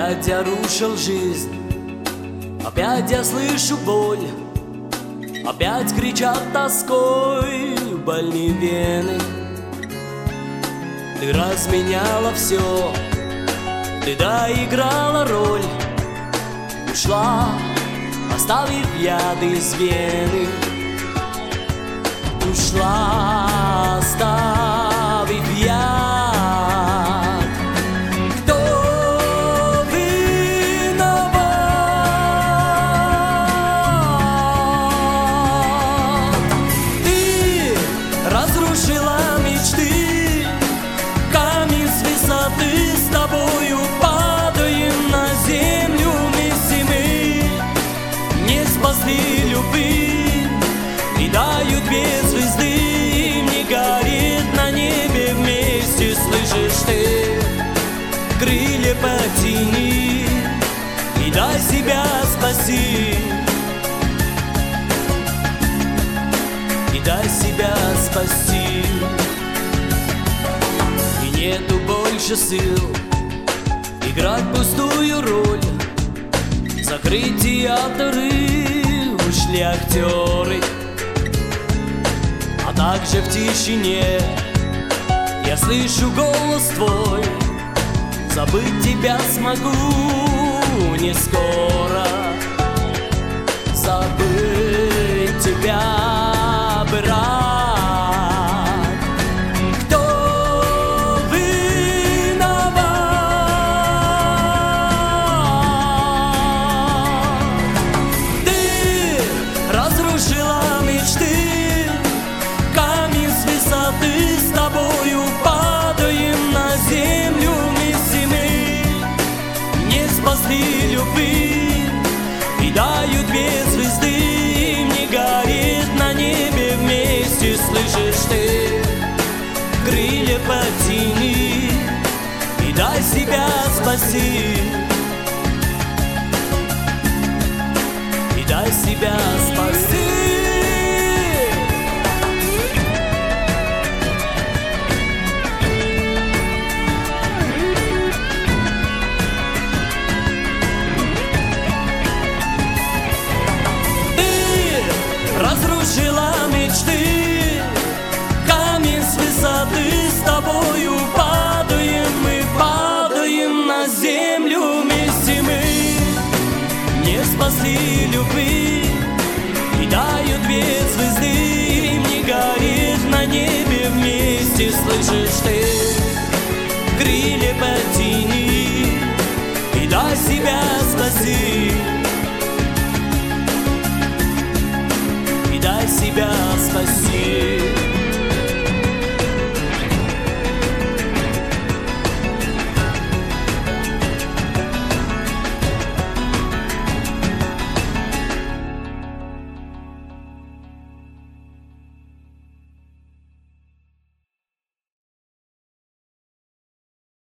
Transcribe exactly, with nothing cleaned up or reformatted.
Опять я рушил жизнь, опять я слышу боль, опять кричат тоской больные вены. Ты разменяла все, ты доиграла роль, ушла, оставив яды из вены. Ушла, оставив яд. Кто виноват? Ты разрушила мечты, камень с высоты, с тобою падаем на землю вместе мы. Не спасли любви, и дают две звезды, им не горит на небе вместе, слышишь ты? Крылья потяни и дай себя спаси, и дай себя спаси. И нету больше сил играть пустую роль, закрыть театры, ушли актеры. А также в тишине я слышу голос твой, забыть тебя смогу не скоро. Забыть тебя бы рад. Кто виноват? Ты разрушила мечты, ты с тобою падаем на землю вместе мы. Не спасли любви, и дают две звезды, им не горит на небе вместе, слышишь ты? Крылья потяни и дай себя спаси, и дай себя спаси. Разрушила мечты, камень с высоты, с тобою падаем мы, падаем на землю вместе мы. Не спасли любви, и дают две звезды, им не горит на небе вместе, слышишь ты? Крылья потяни